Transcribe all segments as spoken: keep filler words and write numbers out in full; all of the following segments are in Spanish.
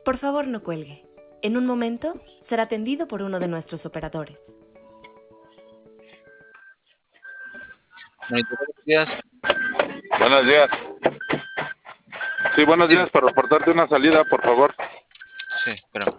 Por favor, no cuelgue. En un momento será atendido por uno de nuestros operadores. Monitor, buenos días. Buenos días. Sí, buenos Sí. días, para reportarte una salida, por favor. Sí, espérame.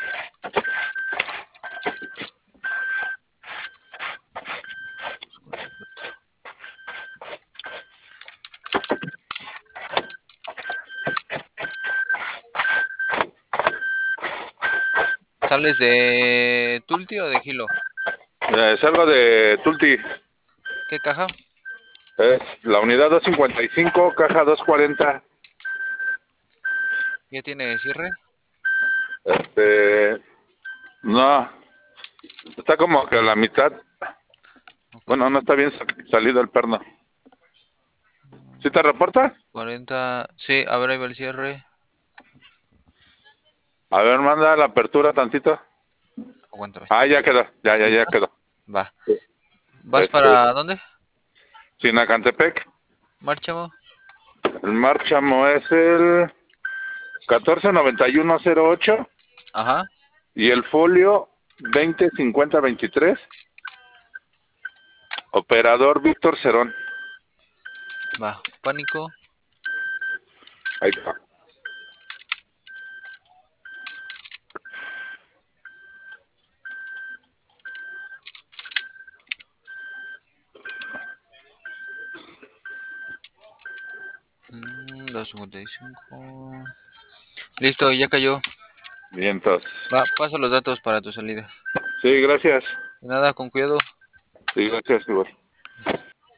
¿Sales de Tulti o de Gilo? Eh, salgo de Tulti. ¿Qué caja? Es la unidad doscientos cincuenta y cinco, caja doscientos cuarenta. ¿Ya tiene cierre? Este... No. Está como que a la mitad. Ok. Bueno, no está bien salido el perno. ¿Sí te reporta? cuarenta. Sí, a ver, ahí va el cierre. A ver, manda la apertura tantito. Aguántame. Ah, ya quedó. Ya, ya, ya quedó. Va. ¿Vas Este... para dónde? Sinacantepec. Márchamo. El márchamo es el catorce noventa y uno cero ocho. Ajá. Y el folio veinte cincuenta veintitrés. Operador Víctor Cerón. Va. Pánico. Ahí está. Mm, doscientos cincuenta y cinco. Listo, ya cayó. Bien, entonces. Va, paso los datos para tu salida. Sí, gracias. De nada, con cuidado. Sí, gracias, igual.